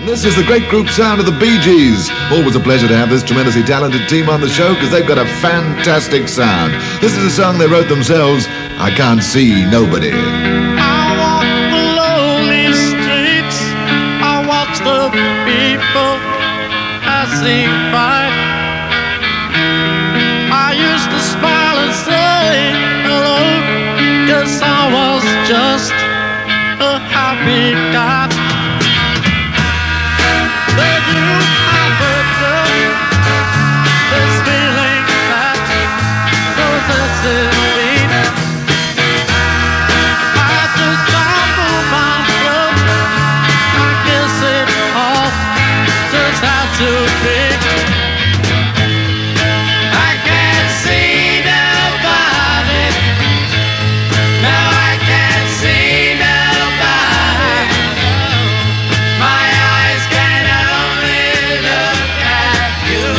This is the great group sound of the Bee Gees. Always a pleasure to have this tremendously talented team on the show because they've got a fantastic sound. This is a song they wrote themselves, I Can't See Nobody. I walk the lonely streets, I watch the people passing by. I used to smile and say hello, 'cause I was just a happy guy. Then you offered this feeling that possesses me. I just found for myself, I guess it all just had to be. I can't see nobody, no I can't see nobody. My eyes can only look at you.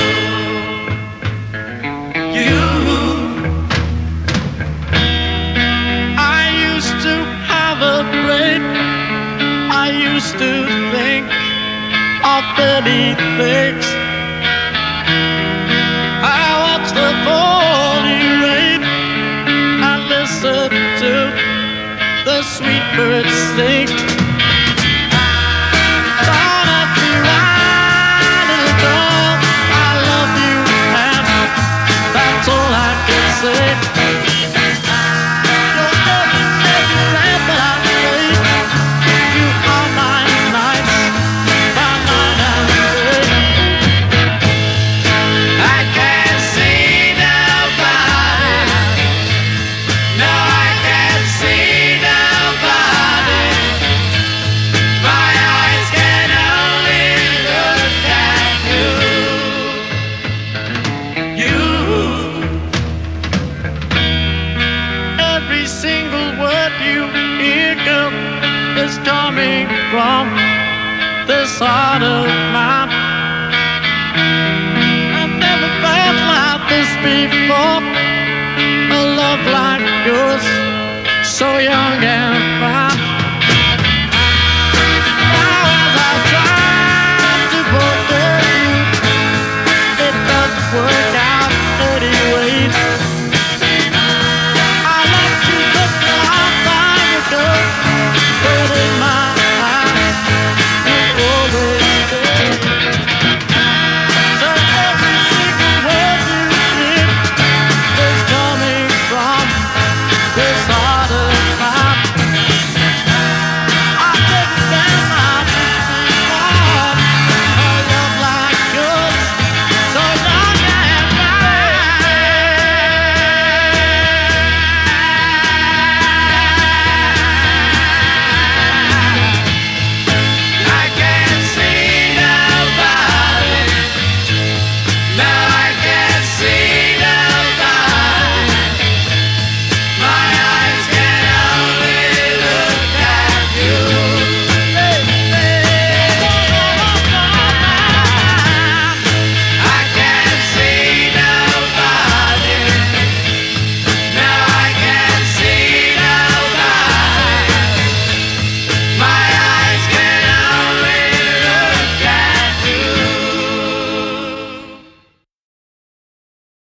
I used to have a brain, I used to think of many things. I watched the falling rain and listened to the sweet birds sing. Thought of you, right, little girl, I love you, and that's all I can say. You're every breath that I take. You are my nights, my night and day. I can't see nobody, no I can't see nobody. My eyes can only look at you. Every single word you hear, girl, is coming from this heart of mine. I've never felt like this before, a love like yours, so young and fine.